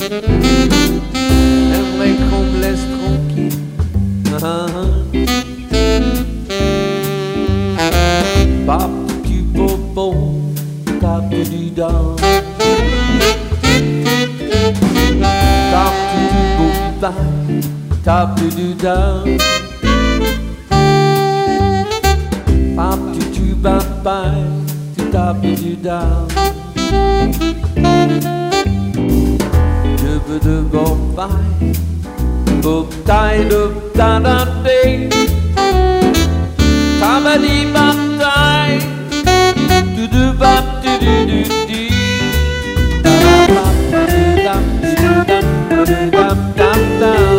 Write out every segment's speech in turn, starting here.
J'aimerais qu'on me laisse tranquille. Pop du bobo, tap du dam. Tap du bobo, tap du dam. Pop du baba, tap du dam. Je veux de bon bail. Boop tie doop da da day. Tabadi bop tie. Do do bop do do do dee. Da da bop do dum do dum do dum dum dum.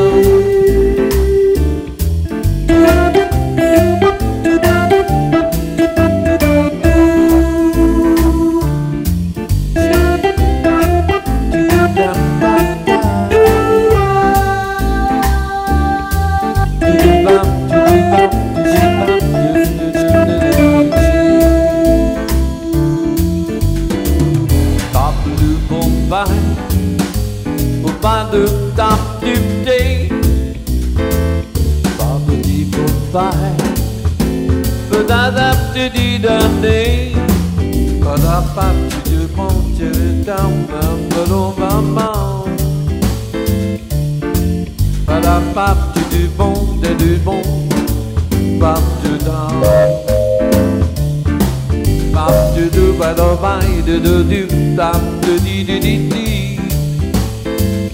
Pas de tap du day. Pas de dit pour faire. Peu d'adapter du donner. Pas d'appartu de monter dans un peu maman. Pas d'appartu du bon, du bon. Pas de dans. Pas de du, pas de vaille, de du, tap de di di di di.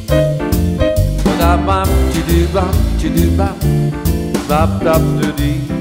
Bap, tu du bap, bap, bap, de di.